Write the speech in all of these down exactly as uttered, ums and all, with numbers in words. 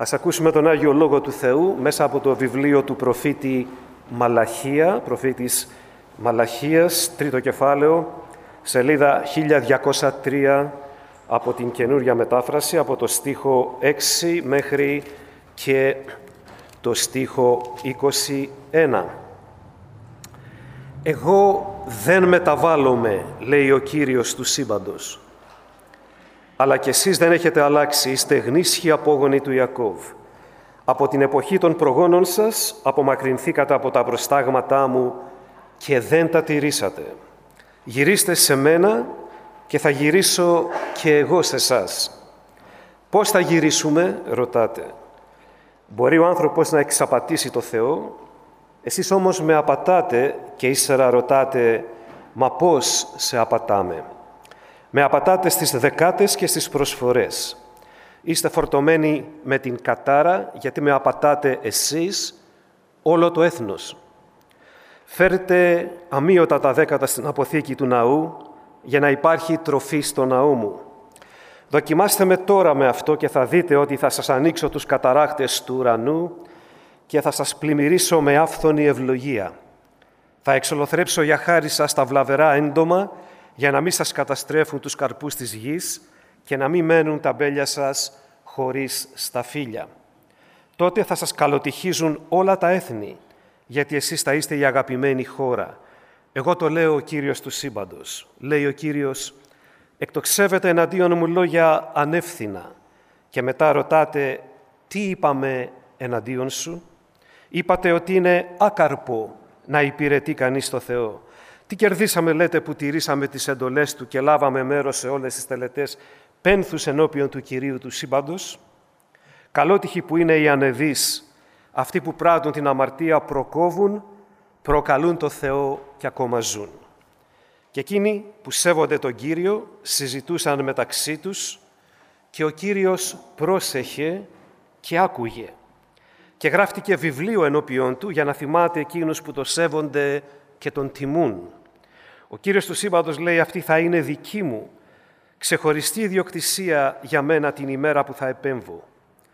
Ας ακούσουμε τον Άγιο Λόγο του Θεού μέσα από το βιβλίο του προφήτη Μαλαχία, προφήτης Μαλαχίας, τρίτο κεφάλαιο, σελίδα χίλια διακόσια τρία από την καινούρια μετάφραση, από το στίχο έξι μέχρι και το στίχο είκοσι ένα. «Εγώ δεν μεταβάλλομαι», λέει ο Κύριος του σύμπαντος, «αλλά κι εσείς δεν έχετε αλλάξει, είστε γνήσιοι απόγονοι του Ιακώβ. Από την εποχή των προγόνων σας απομακρυνθήκατε από τα προστάγματά μου και δεν τα τηρήσατε. Γυρίστε σε μένα και θα γυρίσω και εγώ σε εσάς». «Πώς θα γυρίσουμε?» ρωτάτε. Μπορεί ο άνθρωπος να εξαπατήσει το Θεό, εσείς όμως με απατάτε και ύστερα ρωτάτε «Μα πώς σε απατάμε?» Με απατάτε στις δεκάτες και στις προσφορές. Είστε φορτωμένοι με την κατάρα γιατί με απατάτε εσείς, όλο το έθνος. Φέρτε αμείωτα τα δέκατα στην αποθήκη του ναού για να υπάρχει τροφή στο ναό μου. Δοκιμάστε με τώρα με αυτό και θα δείτε ότι θα σας ανοίξω τους καταράχτες του ουρανού και θα σας πλημμυρίσω με άφθονη ευλογία. Θα εξολοθρέψω για χάρη σας τα βλαβερά έντομα για να μην σας καταστρέφουν τους καρπούς της γης και να μην μένουν τα μπέλια σας χωρίς σταφύλια. Τότε θα σας καλοτυχίζουν όλα τα έθνη, γιατί εσείς θα είστε η αγαπημένη χώρα. Εγώ το λέω ο Κύριος του σύμπαντος. Λέει ο Κύριος, εκτοξεύετε εναντίον μου λόγια ανεύθυνα και μετά ρωτάτε τι είπαμε εναντίον σου. Είπατε ότι είναι άκαρπο να υπηρετεί κανείς το Θεό. Τι κερδίσαμε, λέτε, που τηρήσαμε τις εντολές Του και λάβαμε μέρος σε όλες τις τελετές πένθους ενώπιον του Κυρίου του σύμπαντος. Καλότυχοι που είναι οι ανεδείς, αυτοί που πράττουν την αμαρτία προκόβουν, προκαλούν το Θεό και ακόμα ζουν. Και εκείνοι που σέβονται τον Κύριο συζητούσαν μεταξύ τους και ο Κύριος πρόσεχε και άκουγε. Και γράφτηκε βιβλίο ενώπιον Του για να θυμάται εκείνους που το σέβονται και τον τιμούν. Ο Κύριος του σύμπαντος λέει, αυτή θα είναι δική μου, ξεχωριστή ιδιοκτησία για μένα την ημέρα που θα επέμβω.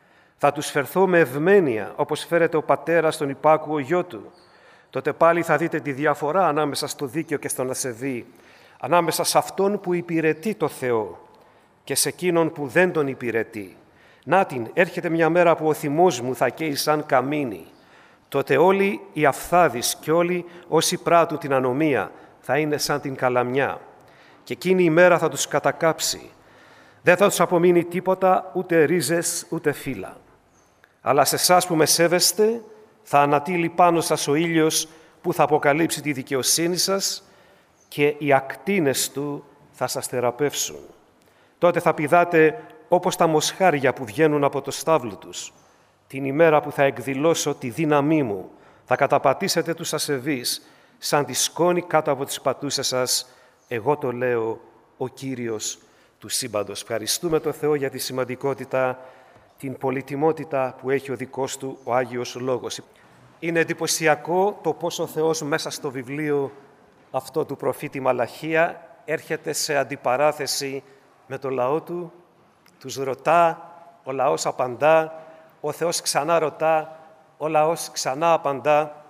Θα τους φερθώ με ευμένεια, όπως φέρεται ο πατέρας στον υπάκουο γιο του. Τότε πάλι θα δείτε τη διαφορά ανάμεσα στο δίκαιο και στον ασεβή, ανάμεσα σε αυτόν που υπηρετεί το Θεό και σε εκείνον που δεν τον υπηρετεί. Να την, έρχεται μια μέρα που ο θυμός μου θα καίει σαν καμίνι. Τότε όλοι οι αφθάδεις και όλοι όσοι πράττουν την ανομία θα είναι σαν την καλαμιά. Και εκείνη η μέρα θα τους κατακάψει. Δεν θα τους απομείνει τίποτα, ούτε ρίζες, ούτε φύλλα. Αλλά σε εσάς που με σέβεστε, θα ανατείλει πάνω σας ο ήλιος που θα αποκαλύψει τη δικαιοσύνη σας και οι ακτίνες του θα σας θεραπεύσουν. Τότε θα πηδάτε όπως τα μοσχάρια που βγαίνουν από το στάβλο τους. Την ημέρα που θα εκδηλώσω τη δύναμή μου, θα καταπατήσετε τους ασεβείς, σαν τη σκόνη κάτω από τις πατούσες σας. Εγώ το λέω, ο Κύριος του σύμπαντος. Ευχαριστούμε τον Θεό για τη σημαντικότητα, την πολυτιμότητα που έχει ο δικός Του ο Άγιος Λόγος. Είναι εντυπωσιακό το πώς ο Θεός μέσα στο βιβλίο αυτό του προφήτη Μαλαχία έρχεται σε αντιπαράθεση με το λαό Του, τους ρωτά, ο λαός απαντά, ο Θεός ξανά ρωτά, ο λαός ξανά απαντά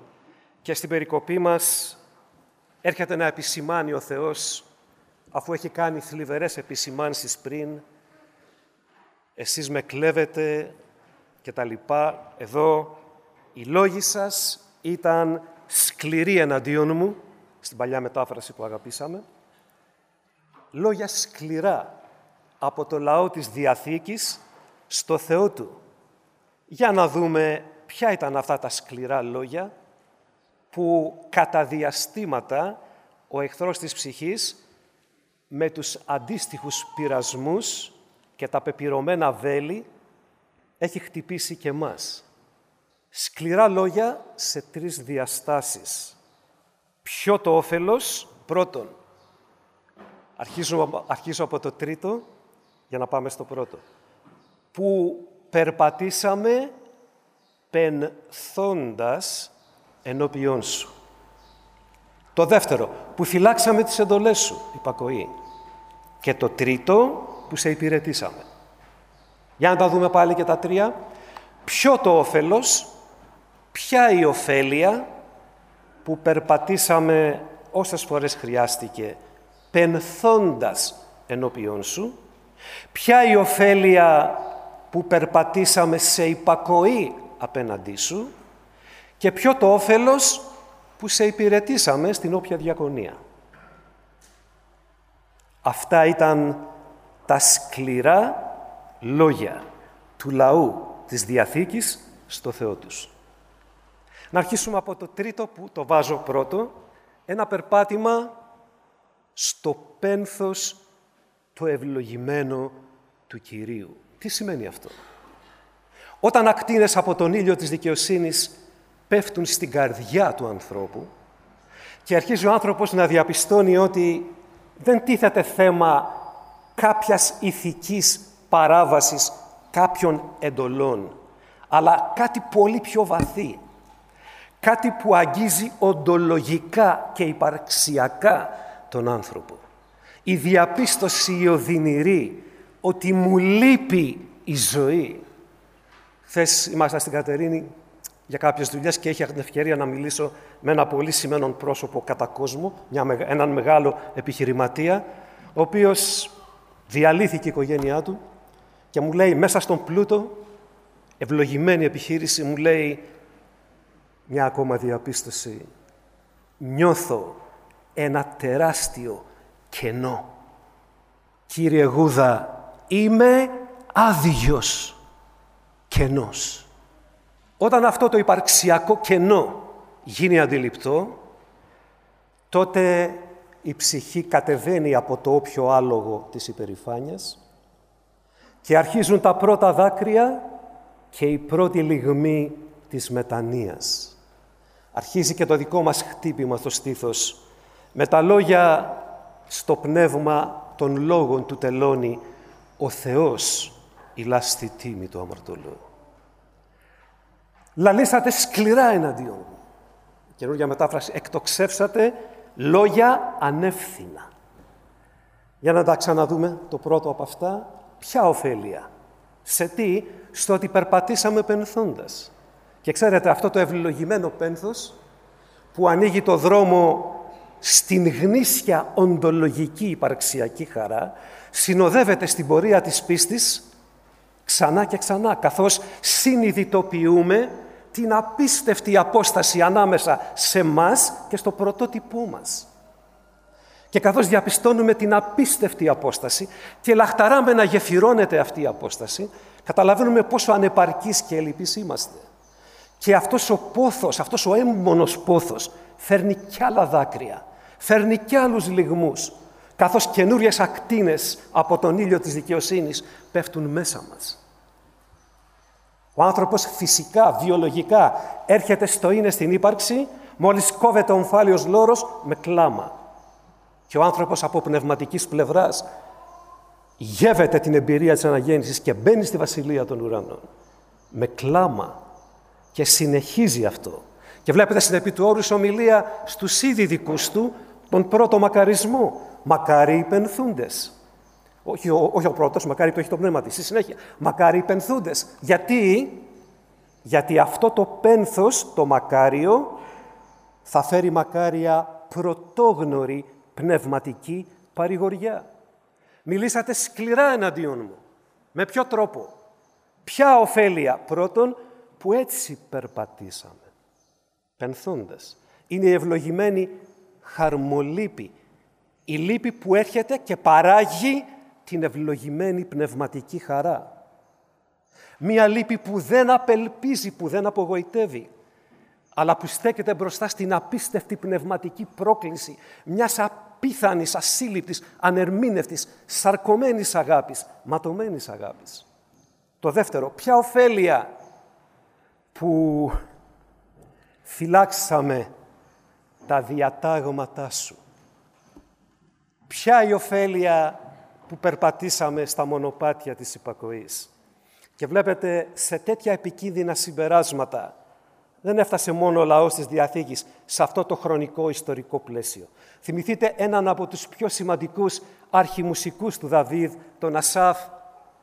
και στην περικοπή μας έρχεται να επισημάνει ο Θεός, αφού έχει κάνει θλιβερές επισημάνσεις πριν, εσείς με κλέβετε και τα λοιπά. Εδώ οι λόγοι σας ήταν σκληροί εναντίον μου, στην παλιά μετάφραση που αγαπήσαμε, λόγια σκληρά από το λαό της Διαθήκης στο Θεό Του. Για να δούμε ποια ήταν αυτά τα σκληρά λόγια που κατά διαστήματα ο εχθρός της ψυχής με τους αντίστοιχους πειρασμούς και τα πεπυρωμένα βέλη έχει χτυπήσει και μας. Σκληρά λόγια σε τρεις διαστάσεις. Ποιο το όφελος? Πρώτον, αρχίζω, αρχίζω από το τρίτο για να πάμε στο πρώτο. Που περπατήσαμε πενθώντας ενώπιόν σου. Το δεύτερο, που φυλάξαμε τις εντολές σου, υπακοή. Και το τρίτο, που σε υπηρετήσαμε. Για να τα δούμε πάλι και τα τρία. Ποιο το όφελος, ποια η ωφέλεια που περπατήσαμε όσες φορές χρειάστηκε πενθώντας ενώπιον σου, ποια η ωφέλεια που περπατήσαμε σε υπακοή απέναντί σου και ποιο το όφελος που σε υπηρετήσαμε στην όποια διακονία. Αυτά ήταν τα σκληρά λόγια του λαού της Διαθήκης στο Θεό τους. Να αρχίσουμε από το τρίτο που το βάζω πρώτο, ένα περπάτημα στο πένθος το ευλογημένο του Κυρίου. Τι σημαίνει αυτό? Όταν ακτίνες από τον ήλιο της δικαιοσύνης πέφτουν στην καρδιά του ανθρώπου και αρχίζει ο άνθρωπος να διαπιστώνει ότι δεν τίθεται θέμα κάποιας ηθικής παράβασης κάποιων εντολών, αλλά κάτι πολύ πιο βαθύ, κάτι που αγγίζει οντολογικά και υπαρξιακά τον άνθρωπο. Η διαπίστωση η οδυνηρή ότι μου λείπει η ζωή. Χθες ήμασταν στην Κατερίνη για κάποιες δουλειές και είχα την ευκαιρία να μιλήσω με ένα πολύ σημαίνον πρόσωπο κατά κόσμο, μια, έναν μεγάλο επιχειρηματία, ο οποίος διαλύθηκε η οικογένειά του και μου λέει μέσα στον πλούτο, ευλογημένη επιχείρηση, μου λέει μια ακόμα διαπίστωση. Νιώθω ένα τεράστιο κενό. Κύριε Γούδα, είμαι άδειος, κενός. Όταν αυτό το υπαρξιακό κενό γίνει αντιληπτό, τότε η ψυχή κατεβαίνει από το όποιο άλογο της υπερηφάνειας και αρχίζουν τα πρώτα δάκρυα και η πρώτη λυγμή της μετανοίας. Αρχίζει και το δικό μας χτύπημα στο στήθος με τα λόγια στο πνεύμα των λόγων του τελώνει «Ο Θεός ηλά στη τίμη του αμαρτωλού». Λαλήσατε σκληρά εναντίον μου. Καινούργια μετάφραση, εκτοξεύσατε λόγια ανεύθυνα. Για να τα ξαναδούμε το πρώτο από αυτά. Ποια ωφέλεια? Σε τι? Στο ότι περπατήσαμε πενθώντας. Και ξέρετε, αυτό το ευλογημένο πένθος που ανοίγει το δρόμο στην γνήσια οντολογική υπαρξιακή χαρά, συνοδεύεται στην πορεία της πίστης ξανά και ξανά, καθώς συνειδητοποιούμε την απίστευτη απόσταση ανάμεσα σε μας και στο πρωτότυπό μας. Και καθώς διαπιστώνουμε την απίστευτη απόσταση και λαχταράμε να γεφυρώνεται αυτή η απόσταση, καταλαβαίνουμε πόσο ανεπαρκείς και ελλειπείς είμαστε. Και αυτός ο πόθος, αυτός ο έμπονος πόθος φέρνει κι άλλα δάκρυα, φέρνει κι άλλους λυγμούς, καθώς καινούριες ακτίνες από τον ήλιο της δικαιοσύνης πέφτουν μέσα μας. Ο άνθρωπος φυσικά, βιολογικά, έρχεται στο είναι στην ύπαρξη, μόλις κόβεται ο ομφάλιος λόρος με κλάμα. Και ο άνθρωπος από πνευματικής πλευράς γεύεται την εμπειρία της αναγέννησης και μπαίνει στη βασιλεία των ουρανών. Με κλάμα. Και συνεχίζει αυτό. Και βλέπετε στην επί του όρους ομιλία στους ήδη δικούς του τον πρώτο μακαρισμό. Μακάρι οι πενθούντες. Όχι ο, όχι ο πρώτος, μακάρι που έχει το πνεύμα της. Στη συνέχεια, μακάρι οι πενθούντες. Γιατί? Γιατί αυτό το πένθος, το μακάριο, θα φέρει μακάρια πρωτόγνωρη πνευματική παρηγοριά. Μιλήσατε σκληρά εναντίον μου. Με ποιο τρόπο? Ποια ωφέλεια? Πρώτον, που έτσι περπατήσαμε. Πενθώντας. Είναι η ευλογημένη χαρμολύπη. Η λύπη που έρχεται και παράγει την ευλογημένη πνευματική χαρά. Μία λύπη που δεν απελπίζει, που δεν απογοητεύει, αλλά που στέκεται μπροστά στην απίστευτη πνευματική πρόκληση μιας απίθανης, ασύλληπτης, ανερμήνευτης, σαρκωμένης αγάπης, ματωμένης αγάπης. Το δεύτερο, ποια ωφέλεια που φυλάξαμε τα διατάγματά σου. Ποια η ωφέλεια που περπατήσαμε στα μονοπάτια της υπακοής. Και βλέπετε, σε τέτοια επικίνδυνα συμπεράσματα δεν έφτασε μόνο ο λαός της Διαθήκης σε αυτό το χρονικό ιστορικό πλαίσιο. Θυμηθείτε έναν από τους πιο σημαντικούς αρχιμουσικούς του Δαβίδ, τον Ασάφ,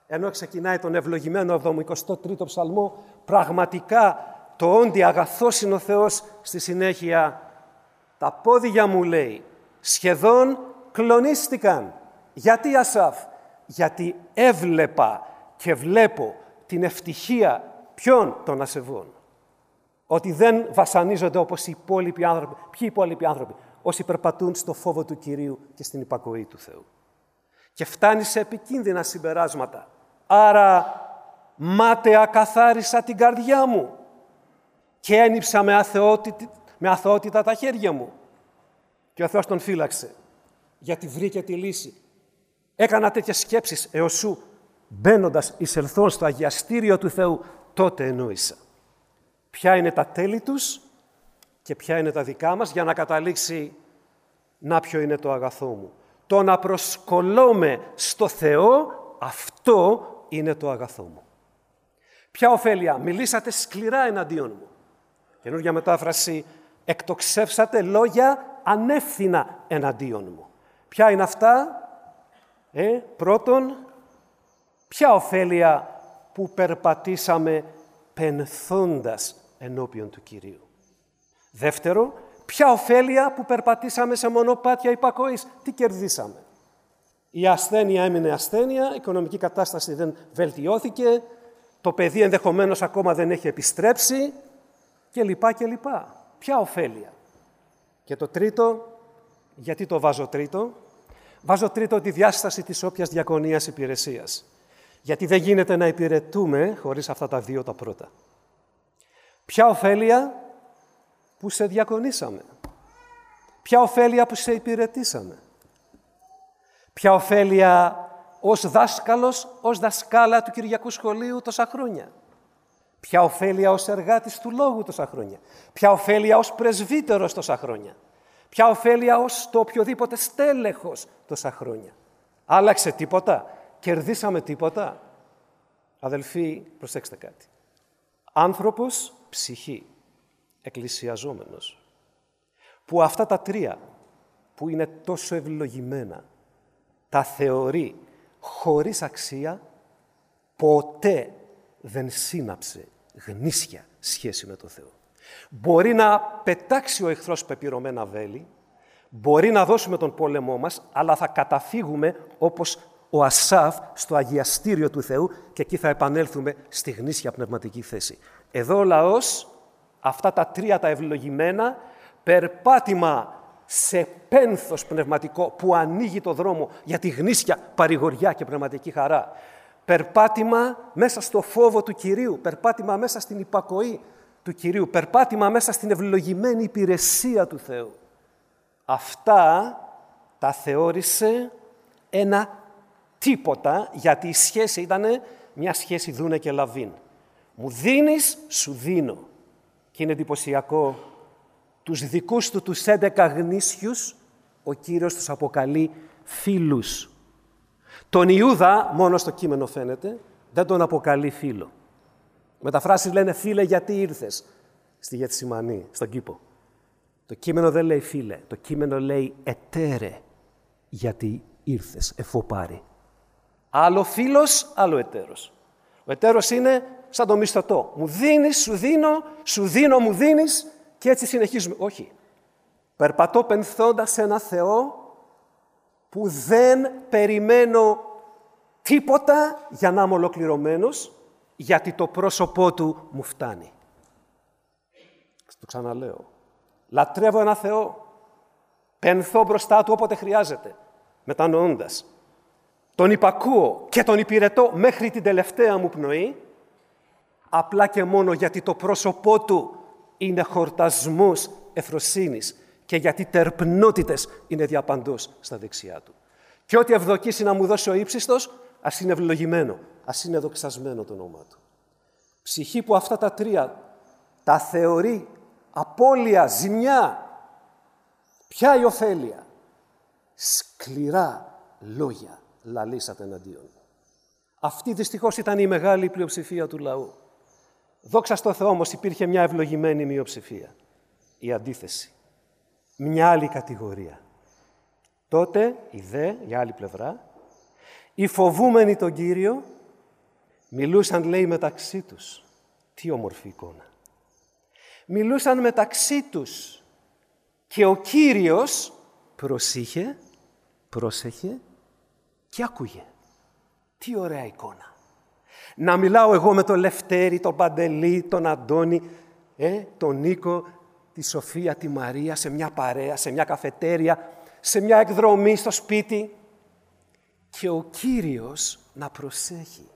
ενώ ξεκινάει τον ευλογημένο εβδομηκοστό τρίτο ψαλμό, πραγματικά το όντι αγαθός είναι ο Θεός, στη συνέχεια τα πόδια μου, λέει, σχεδόν κλονίστηκαν. Γιατί, Ασάφ? Γιατί έβλεπα και βλέπω την ευτυχία ποιων? Των ασεβών. Ότι δεν βασανίζονται όπως οι υπόλοιποι άνθρωποι. Ποιοι οι υπόλοιποι άνθρωποι? Όσοι περπατούν στο φόβο του Κυρίου και στην υπακοή του Θεού. Και φτάνει σε επικίνδυνα συμπεράσματα. Άρα μάταια καθάρισα την καρδιά μου και ένυψα με αθωότητα, με αθωότητα τα χέρια μου. Και ο Θεός τον φύλαξε, γιατί βρήκε τη λύση. Έκανα τέτοιες σκέψεις έως σου, μπαίνοντας εισελθόν στο αγιαστήριο του Θεού, τότε εννοήσα. Ποια είναι τα τέλη τους και ποια είναι τα δικά μας, για να καταλήξει να ποιο είναι το αγαθό μου. Το να προσκολώμε στο Θεό, αυτό είναι το αγαθό μου. Ποια ωφέλεια? Μιλήσατε σκληρά εναντίον μου. Καινούργια μετάφραση, εκτοξεύσατε λόγια ανεύθυνα εναντίον μου. Ποια είναι αυτά? Ε, πρώτον, ποια ωφέλεια που περπατήσαμε πενθώντας ενώπιον του Κυρίου. Δεύτερο, ποια ωφέλεια που περπατήσαμε σε μονοπάτια υπακοής. Τι κερδίσαμε? Η ασθένεια έμεινε ασθένεια, η οικονομική κατάσταση δεν βελτιώθηκε, το παιδί ενδεχομένως ακόμα δεν έχει επιστρέψει και λοιπά και λοιπά. Ποια ωφέλεια? Και το τρίτο, γιατί το βάζω τρίτο? Βάζω τρίτο τη διάσταση της όποιας διακονίας υπηρεσίας. Γιατί δεν γίνεται να υπηρετούμε χωρίς αυτά τα δύο τα πρώτα. Ποια ωφέλεια που σε διακονήσαμε? Ποια ωφέλεια που σε υπηρετήσαμε? Ποια ωφέλεια ως δάσκαλος, ως δασκάλα του Κυριακού Σχολείου τόσα χρόνια? Ποια ωφέλεια ως εργάτης του Λόγου τόσα χρόνια? Ποια ωφέλεια ως πρεσβύτερος τόσα χρόνια? Ποια ωφέλεια ως το οποιοδήποτε στέλεχος τόσα χρόνια? Άλλαξε τίποτα? Κερδίσαμε τίποτα? Αδελφοί, προσέξτε κάτι. Άνθρωπος, ψυχή, εκκλησιαζόμενος, που αυτά τα τρία που είναι τόσο ευλογημένα τα θεωρεί χωρίς αξία, ποτέ δεν σύναψε γνήσια σχέση με το Θεό. Μπορεί να πετάξει ο εχθρός πεπυρωμένα βέλη, μπορεί να δώσουμε τον πόλεμό μας, αλλά θα καταφύγουμε όπως ο Ασάφ στο αγιαστήριο του Θεού και εκεί θα επανέλθουμε στη γνήσια πνευματική θέση. Εδώ ο λαός, αυτά τα τρία τα ευλογημένα, περπάτημα σε πένθος πνευματικό που ανοίγει το δρόμο για τη γνήσια παρηγοριά και πνευματική χαρά. Περπάτημα μέσα στο φόβο του Κυρίου, περπάτημα μέσα στην υπακοή του Κυρίου, περπάτημα μέσα στην ευλογημένη υπηρεσία του Θεού. Αυτά τα θεώρησε ένα τίποτα, γιατί η σχέση ήταν μια σχέση Δούνε και Λαβίν. Μου δίνεις, σου δίνω. Και είναι εντυπωσιακό, τους δικούς του τους έντεκα γνήσιους, ο Κύριος τους αποκαλεί φίλους. Τον Ιούδα, μόνο στο κείμενο φαίνεται, δεν τον αποκαλεί φίλο. Μεταφράσεις λένε φίλε γιατί ήρθες στη Γεθσιμανή, στον κήπο. Το κείμενο δεν λέει φίλε, το κείμενο λέει ετέρε γιατί ήρθες, εφοπάρει. Άλλο φίλος, άλλο εταίρος. Ο εταίρος είναι σαν το μισθωτό. Μου δίνεις, σου δίνω, σου δίνω, μου δίνεις και έτσι συνεχίζουμε. Όχι. Περπατώ πενθώντας σε ένα Θεό που δεν περιμένω τίποτα για να είμαι ολοκληρωμένος, γιατί το πρόσωπό του μου φτάνει. Το ξαναλέω. Λατρεύω ένα Θεό. Πενθώ μπροστά του όποτε χρειάζεται, μετανοώντας. Τον υπακούω και τον υπηρετώ μέχρι την τελευταία μου πνοή, απλά και μόνο γιατί το πρόσωπό του είναι χορτασμός ευφροσύνης και γιατί τερπνότητες είναι διαπαντός στα δεξιά του. Και ό,τι ευδοκίσει να μου δώσει ο ύψιστος, ας είναι ευλογημένο, ας είναι δοξασμένο το όνομά του. Ψυχή που αυτά τα τρία τα θεωρεί απώλεια, ζημιά. Ποια η ωφέλεια? Σκληρά λόγια λαλήσατε εναντίον μου. Αυτή δυστυχώς ήταν η μεγάλη πλειοψηφία του λαού. Δόξα στο Θεό όμως υπήρχε μια ευλογημένη μειοψηφία. Η αντίθεση. Μια άλλη κατηγορία. Τότε, η δε, η άλλη πλευρά, οι φοβούμενοι τον Κύριο Μιλούσαν, λέει, μεταξύ τους. Τι όμορφη εικόνα. Μιλούσαν μεταξύ τους και ο Κύριος προσήχε, πρόσεχε και άκουγε. Τι ωραία εικόνα. Να μιλάω εγώ με τον Λευτέρη, τον Παντελή, τον Αντώνη, ε, τον Νίκο, τη Σοφία, τη Μαρία, σε μια παρέα, σε μια καφετέρια, σε μια εκδρομή στο σπίτι και ο Κύριος να προσέχει.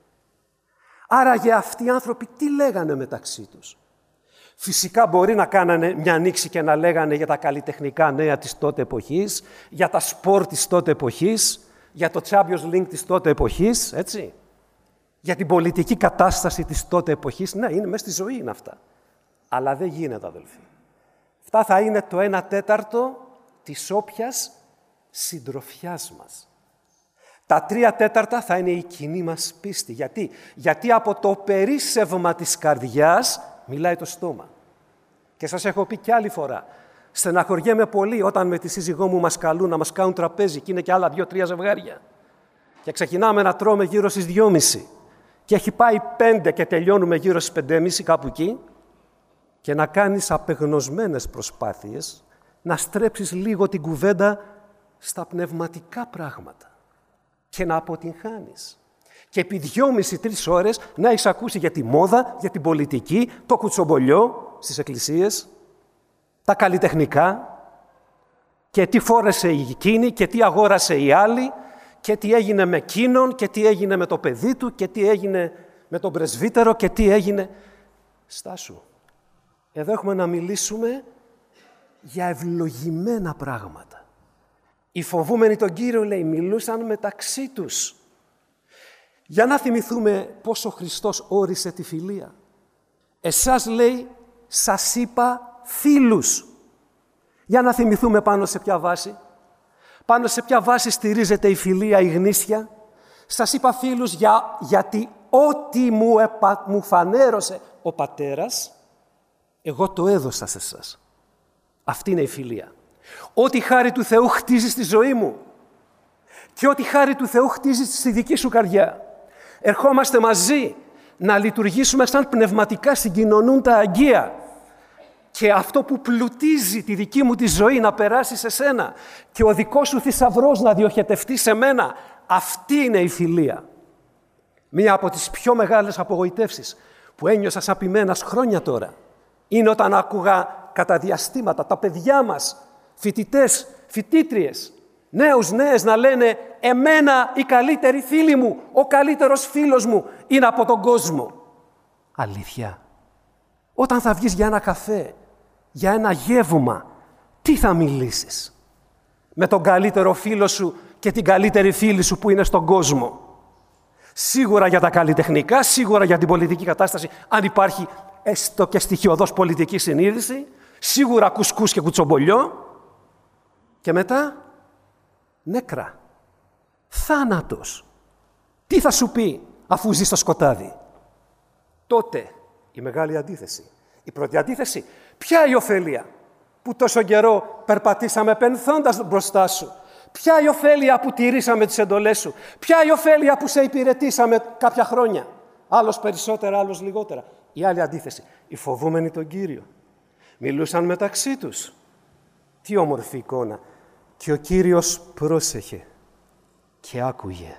Άραγε αυτοί οι άνθρωποι τι λέγανε μεταξύ τους. Φυσικά μπορεί να κάνανε μια ανοίξη και να λέγανε για τα καλλιτεχνικά νέα της τότε εποχής, για τα σπορ της τότε εποχής, για το Champions League της τότε εποχής, έτσι. Για την πολιτική κατάσταση της τότε εποχής. Ναι, είναι μέσα στη ζωή είναι αυτά. Αλλά δεν γίνεται, αδελφοί. Αυτά θα είναι το ένα τέταρτο της όποιας συντροφιάς μας. Τα τρία τέταρτα θα είναι η κοινή μας πίστη. Γιατί? Γιατί από το περίσσευμα της καρδιάς μιλάει το στόμα. Και σας έχω πει κι άλλη φορά. Στεναχωριέμαι πολύ όταν με τη σύζυγό μου μας καλούν να μας κάνουν τραπέζι και είναι και άλλα δύο-τρία ζευγάρια. Και ξεκινάμε να τρώμε γύρω στις δυόμιση. Και έχει πάει πέντε και τελειώνουμε γύρω στις πεντέμιση, κάπου εκεί. Και να κάνεις απεγνωσμένες προσπάθειες να στρέψεις λίγο την κουβέντα στα πνευματικά πράγματα και να αποτυγχάνεις. Και επί δυόμιση-τρεις ώρες να έχεις ακούσει για τη μόδα, για την πολιτική, το κουτσομπολιό στις εκκλησίες, τα καλλιτεχνικά και τι φόρεσε η εκείνη και τι αγόρασε η άλλη και τι έγινε με εκείνον και τι έγινε με το παιδί του και τι έγινε με τον πρεσβύτερο και τι έγινε. Στάσου. Εδώ έχουμε να μιλήσουμε για ευλογημένα πράγματα. Οι φοβούμενοι τον Κύριο, λέει, μιλούσαν μεταξύ τους. Για να θυμηθούμε πώς ο Χριστός όρισε τη φιλία. Εσάς, λέει, σας είπα φίλους. Για να θυμηθούμε πάνω σε ποια βάση. Πάνω σε ποια βάση στηρίζεται η φιλία, η γνήσια. Σας είπα φίλους για, γιατί ό,τι μου, επα, μου φανέρωσε ο Πατέρας, εγώ το έδωσα σε εσάς. Αυτή είναι η φιλία. Ό,τι χάρη του Θεού χτίζει στη ζωή μου και ό,τι χάρη του Θεού χτίζει στη δική σου καρδιά. Ερχόμαστε μαζί να λειτουργήσουμε σαν πνευματικά συγκοινωνούν τα αγγεία και αυτό που πλουτίζει τη δική μου τη ζωή να περάσει σε σένα και ο δικός σου θησαυρός να διοχετευτεί σε μένα. Αυτή είναι η φιλία. Μία από τις πιο μεγάλες απογοητεύσεις που ένιωσα σαν ποιμένας χρόνια τώρα είναι όταν άκουγα κατά διαστήματα τα παιδιά μας, φοιτητές, φοιτήτριες, νέους, νέες να λένε «Εμένα η καλύτερη φίλη μου, ο καλύτερος φίλος μου είναι από τον κόσμο». Αλήθεια. Όταν θα βγεις για ένα καφέ, για ένα γεύμα, τι θα μιλήσεις? Με τον καλύτερο φίλο σου και την καλύτερη φίλη σου που είναι στον κόσμο. Σίγουρα για τα καλλιτεχνικά, σίγουρα για την πολιτική κατάσταση, αν υπάρχει έστω και στοιχειωδώς πολιτική συνείδηση, σίγουρα κουσκούς και κουτσομπολιό. Και μετά, νέκρα, θάνατος. Τι θα σου πει αφού ζεις στο σκοτάδι? Τότε η μεγάλη αντίθεση. Η πρώτη αντίθεση, ποια η ωφέλεια που τόσο καιρό περπατήσαμε πενθώντας μπροστά σου? Ποια η ωφέλεια που τηρήσαμε τις εντολές σου? Ποια η ωφέλεια που σε υπηρετήσαμε κάποια χρόνια? Άλλος περισσότερα, άλλος λιγότερα. Η άλλη αντίθεση, οι φοβούμενοι τον Κύριο. Μιλούσαν μεταξύ τους. Τι όμορφη εικόνα. Και ο Κύριος πρόσεχε και άκουγε.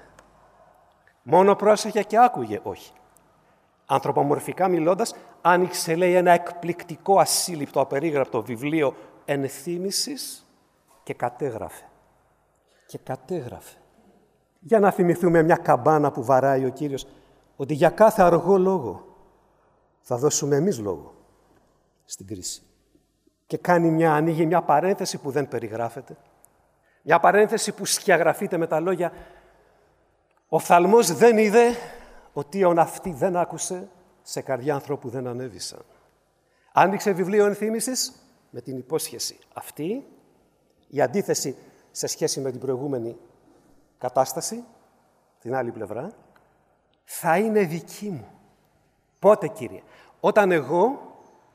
Μόνο πρόσεχε και άκουγε, όχι. Ανθρωπομορφικά μιλώντας, άνοιξε, λέει, ένα εκπληκτικό, ασύλληπτο, απερίγραπτο βιβλίο ενθύμησης και κατέγραφε. Και κατέγραφε. Για να θυμηθούμε μια καμπάνα που βαράει ο Κύριος, ότι για κάθε αργό λόγο θα δώσουμε εμείς λόγο στην κρίση. Και κάνει μια, ανοίγει μια παρένθεση που δεν περιγράφεται. Μια παρένθεση που σκιαγραφείται με τα λόγια «Ο φθαλμός δεν είδε, ο τίον αυτή δεν άκουσε, σε καρδιά ανθρώπου δεν ανέβησαν». Άνοιξε βιβλίο ενθύμησης με την υπόσχεση αυτή, η αντίθεση σε σχέση με την προηγούμενη κατάσταση, την άλλη πλευρά, θα είναι δική μου. Πότε, Κύριε? Όταν εγώ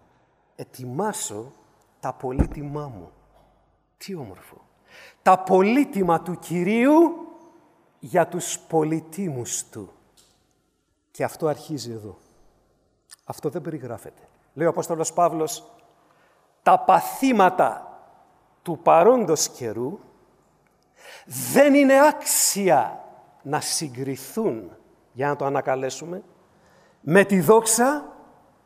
ετοιμάσω τα πολύτιμά μου. Τι όμορφο. Τα πολύτιμα του Κυρίου για τους πολυτίμους του. Και αυτό αρχίζει εδώ. Αυτό δεν περιγράφεται. Λέει ο Απόστολος Παύλος, τα παθήματα του παρόντος καιρού δεν είναι άξια να συγκριθούν, για να το ανακαλέσουμε, με τη δόξα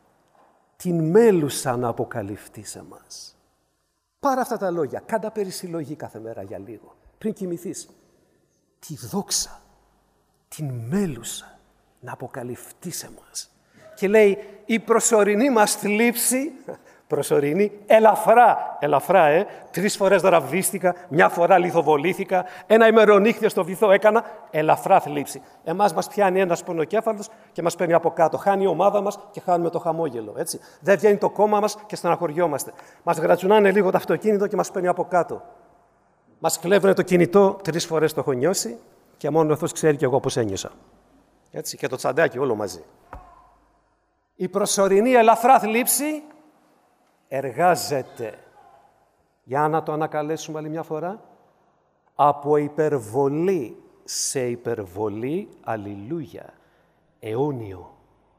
την μέλουσα να αποκαλυφθεί σε μας. Πάρε αυτά τα λόγια, κάντα περισυλλογή κάθε μέρα για λίγο, πριν κοιμηθείς. Τη δόξα, την μέλουσα να αποκαλυφθεί σε μας. Και λέει, η προσωρινή μας θλίψη, προσωρινή, ελαφρά, ελαφρά, ε, τρεις φορές δραβδίστηκα, μια φορά λιθοβολήθηκα, ένα ημερονύχτιο στο βυθό έκανα, ελαφρά θλίψη. Εμάς μας πιάνει ένας πονοκέφαλος και μας παίρνει από κάτω. Χάνει η ομάδα μας και χάνουμε το χαμόγελο, έτσι. Δεν βγαίνει το κόμμα μας και στεναχωριόμαστε. Μας γρατσουνάνε λίγο το αυτοκίνητο και μας παίρνει από κάτω. Μας κλέβουνε το κινητό, τρεις φορές το έχω νιώσει και μόνο αυτός ξέρει κι εγώ πώς ένιωσα. Έτσι, και το τσαντάκι όλο μαζί. Η προσωρινή ελαφρά θλίψη εργάζεται, για να το ανακαλέσουμε άλλη μια φορά, από υπερβολή σε υπερβολή, αλληλούια, αιώνιο,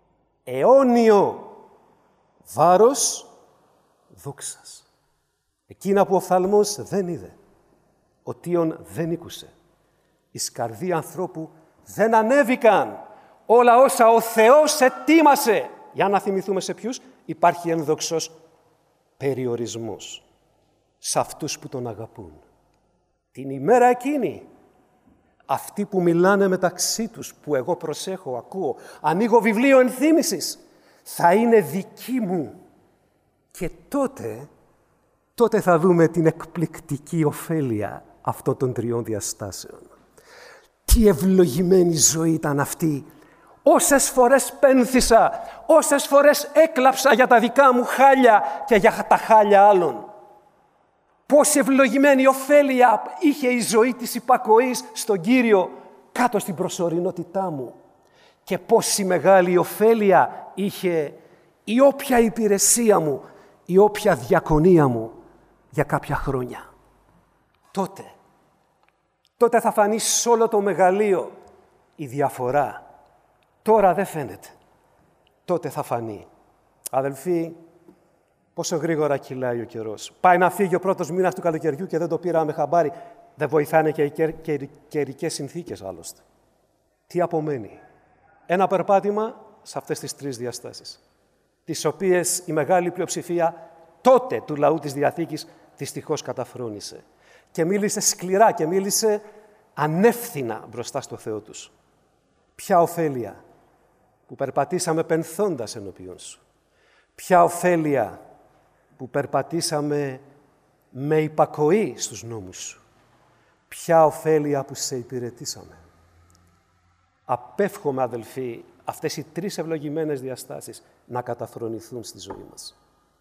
αιώνιο βάρος δόξας. Εκείνα που ο φθαλμός δεν είδε, ο Τίον δεν ήκουσε, η σκαρδία ανθρώπου δεν ανέβηκαν, όλα όσα ο Θεός ετοίμασε. Για να θυμηθούμε σε ποιους, υπάρχει ενδοξός περιορισμός σε αυτούς που τον αγαπούν. Την ημέρα εκείνη, αυτοί που μιλάνε μεταξύ τους, που εγώ προσέχω, ακούω, ανοίγω βιβλίο ενθύμησης, θα είναι δικοί μου. Και τότε, τότε θα δούμε την εκπληκτική ωφέλεια αυτών των τριών διαστάσεων. Τι ευλογημένη ζωή ήταν αυτή. Όσες φορές πένθησα, όσες φορές έκλαψα για τα δικά μου χάλια και για τα χάλια άλλων. Πόση ευλογημένη ωφέλεια είχε η ζωή της υπακοής στον Κύριο κάτω στην προσωρινότητά μου. Και πόση μεγάλη ωφέλεια είχε η όποια υπηρεσία μου, η όποια διακονία μου για κάποια χρόνια. Τότε, τότε θα φανεί σε όλο το μεγαλείο η διαφορά. Τώρα δεν φαίνεται. Τότε θα φανεί. Αδελφοί, πόσο γρήγορα κυλάει ο καιρός. Πάει να φύγει ο πρώτος μήνας του καλοκαιριού και δεν το πήραμε χαμπάρι. Δεν βοηθάνε και οι καιρικές συνθήκες άλλωστε. Τι απομένει. Ένα περπάτημα σε αυτές τις τρεις διαστάσεις, τις οποίες η μεγάλη πλειοψηφία τότε του λαού της Διαθήκης δυστυχώς καταφρόνησε. Και μίλησε σκληρά και μίλησε ανεύθυνα μπροστά στο Θεό τους. Ποια ωφέλεια που περπατήσαμε πενθώντας ενώπιον σου. Ποια ωφέλεια που περπατήσαμε με υπακοή στους νόμους σου. Ποια ωφέλεια που σε υπηρετήσαμε. Απέφχομαι, αδελφοί, αυτές οι τρεις ευλογημένες διαστάσεις να καταθρονηθούν στη ζωή μας.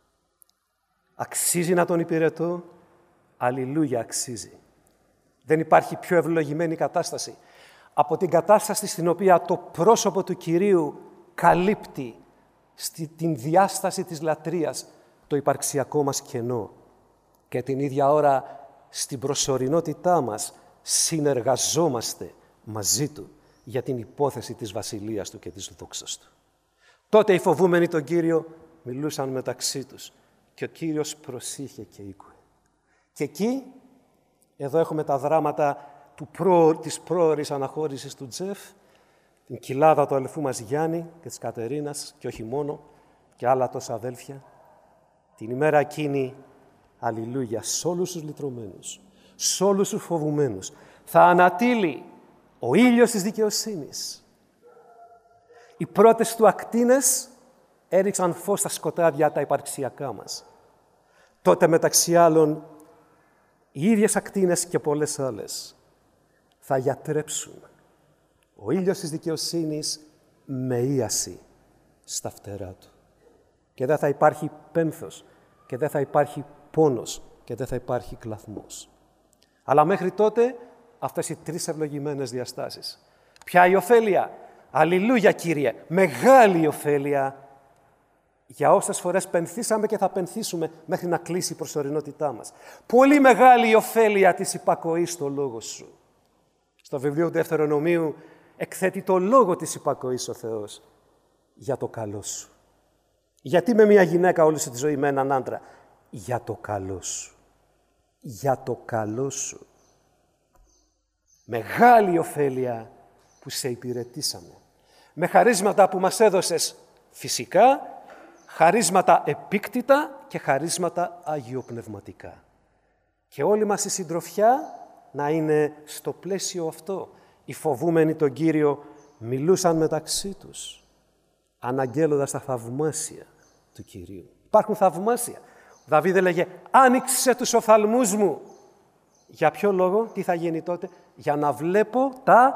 Αξίζει να τον υπηρετώ. Αλληλούια, αξίζει. Δεν υπάρχει πιο ευλογημένη κατάσταση από την κατάσταση στην οποία το πρόσωπο του Κυρίου καλύπτει στη, την διάσταση της λατρείας το υπαρξιακό μας κενό και την ίδια ώρα στην προσωρινότητά μας συνεργαζόμαστε μαζί Του για την υπόθεση της βασιλείας Του και της δόξας Του. Τότε οι φοβούμενοι τον Κύριο μιλούσαν μεταξύ τους και ο Κύριος προσήχε και ήκουε. Και εκεί, εδώ έχουμε τα δράματα του προ, της πρόωρης αναχώρησης του Τζεφ, την κοιλάδα του αδελφού μας Γιάννη και της Κατερίνας και όχι μόνο, και άλλα τόσα αδέλφια. Την ημέρα εκείνη, αλληλούια, σ' όλους τους λυτρωμένους, σ' όλους τους φοβουμένους, θα ανατείλει ο ήλιος της δικαιοσύνης. Οι πρώτες του ακτίνες έριξαν φως στα σκοτάδια τα υπαρξιακά μας. Τότε μεταξύ άλλων, οι ίδιες ακτίνες και πολλές άλλες θα γιατρέψουν. Ο ήλιος της δικαιοσύνης με ίαση στα φτερά του. Και δεν θα υπάρχει πένθος και δεν θα υπάρχει πόνος και δεν θα υπάρχει κλαθμός. Αλλά μέχρι τότε αυτές οι τρεις ευλογημένες διαστάσεις. Ποια η ωφέλεια. Αλληλούια, Κύριε. Μεγάλη ωφέλεια για όσες φορές πενθήσαμε και θα πενθήσουμε μέχρι να κλείσει η προσωρινότητά μας. Πολύ μεγάλη η ωφέλεια της υπακοής στο Λόγο Σου. Στο βιβλίο του Δευτερονομίου εκθέτει το λόγο της υπακοής ο Θεός για το καλό σου. Γιατί με μια γυναίκα όλη σου τη ζωή, με έναν άντρα? Για το καλό σου. Για το καλό σου. Μεγάλη ωφέλεια που σε υπηρετήσαμε. Με χαρίσματα που μας έδωσες φυσικά, χαρίσματα επίκτητα και χαρίσματα αγιοπνευματικά. Και όλη μας η συντροφιά να είναι στο πλαίσιο αυτό. Οι φοβούμενοι τον Κύριο μιλούσαν μεταξύ τους, αναγγέλλοντας τα θαυμάσια του Κυρίου. Υπάρχουν θαυμάσια. Ο Δαβίδ έλεγε, άνοιξε τους οφθαλμούς μου. Για ποιο λόγο, τι θα γίνει τότε? Για να βλέπω τα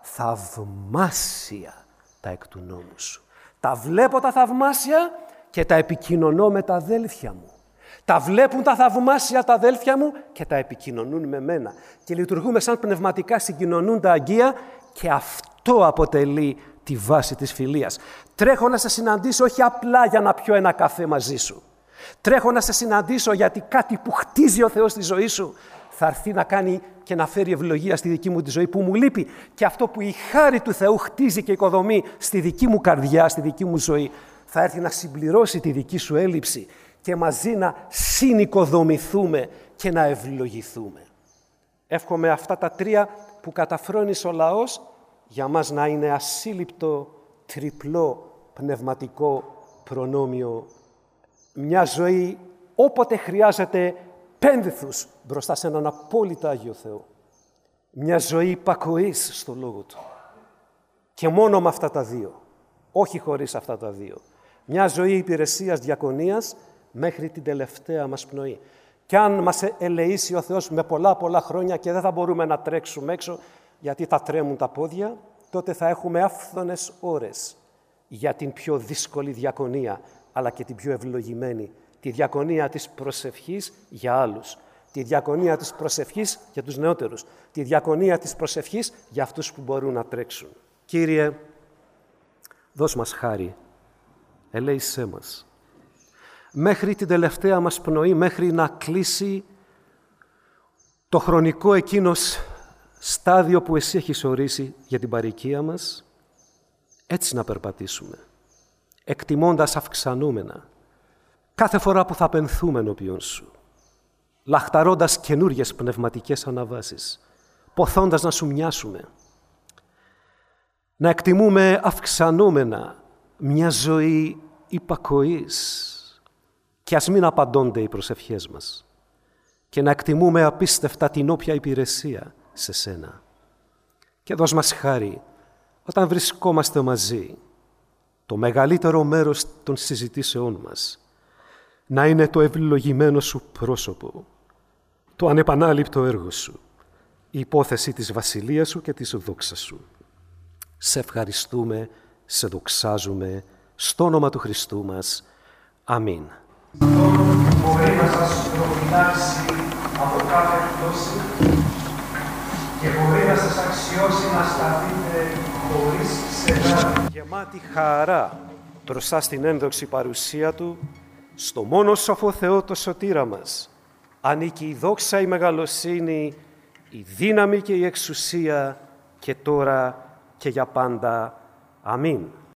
θαυμάσια τα εκ του νόμου σου. Τα βλέπω τα θαυμάσια και τα επικοινωνώ με τα αδέλφια μου. Τα βλέπουν τα θαυμάσια τα αδέλφια μου και τα επικοινωνούν με μένα. Και λειτουργούμε σαν πνευματικά συγκοινωνούντα αγγεία και αυτό αποτελεί τη βάση της φιλίας. Τρέχω να σε συναντήσω όχι απλά για να πιω ένα καφέ μαζί σου. Τρέχω να σε συναντήσω γιατί κάτι που χτίζει ο Θεός στη ζωή σου θα έρθει να κάνει και να φέρει ευλογία στη δική μου τη ζωή που μου λείπει. Και αυτό που η χάρη του Θεού χτίζει και οικοδομεί στη δική μου καρδιά, στη δική μου ζωή, θα έρθει να συμπληρώσει τη δική σου έλλειψη και μαζί να συνοικοδομηθούμε και να ευλογηθούμε. Εύχομαι αυτά τα τρία που καταφρόνησε ο λαός για μας να είναι ασύλληπτο, τριπλό, πνευματικό προνόμιο. Μια ζωή όποτε χρειάζεται πένθους μπροστά σε έναν απόλυτα Άγιο Θεό. Μια ζωή υπακοής στο Λόγο Του. Και μόνο με αυτά τα δύο, όχι χωρίς αυτά τα δύο. Μια ζωή υπηρεσίας διακονίας μέχρι την τελευταία μας πνοή. Κι αν μας ελεήσει ο Θεός με πολλά πολλά χρόνια και δεν θα μπορούμε να τρέξουμε έξω γιατί θα τρέμουν τα πόδια, τότε θα έχουμε άφθονες ώρες για την πιο δύσκολη διακονία, αλλά και την πιο ευλογημένη. Τη διακονία της προσευχής για άλλους. Τη διακονία της προσευχής για τους νεότερους. Τη διακονία της προσευχής για αυτούς που μπορούν να τρέξουν. Κύριε, δώσ' μας χάρη, ελέησέ μας. Μέχρι την τελευταία μας πνοή, μέχρι να κλείσει το χρονικό εκείνος στάδιο που εσύ έχεις ορίσει για την παροικία μας, έτσι να περπατήσουμε, εκτιμώντας αυξανούμενα, κάθε φορά που θα πενθούμε ενώπιον σου, λαχταρώντας καινούριες πνευματικές αναβάσεις, ποθώντας να σου μοιάσουμε, να εκτιμούμε αυξανούμενα μια ζωή υπακοής και ας μην απαντώνται οι προσευχές μας και να εκτιμούμε απίστευτα την όποια υπηρεσία σε σένα. Και δώσ' μας χάρη όταν βρισκόμαστε μαζί, το μεγαλύτερο μέρος των συζητήσεών μας να είναι το ευλογημένο σου πρόσωπο, το ανεπανάληπτο έργο σου, η υπόθεση της βασιλείας σου και της δόξας σου. Σε ευχαριστούμε, σε δοξάζουμε, στο όνομα του Χριστού μας. Αμήν. Μπορεί να σας προφυλάξει από κάθε πτώση και μπορεί να σας αξιώσει να σταθείτε χωρίς ξεγάδι. Γεμάτη χαρά μπροστά στην ένδοξη παρουσία Του, στο μόνο σοφό Θεό το σωτήρα μας, ανήκει η δόξα, η μεγαλοσύνη, η δύναμη και η εξουσία και τώρα και για πάντα. Αμήν.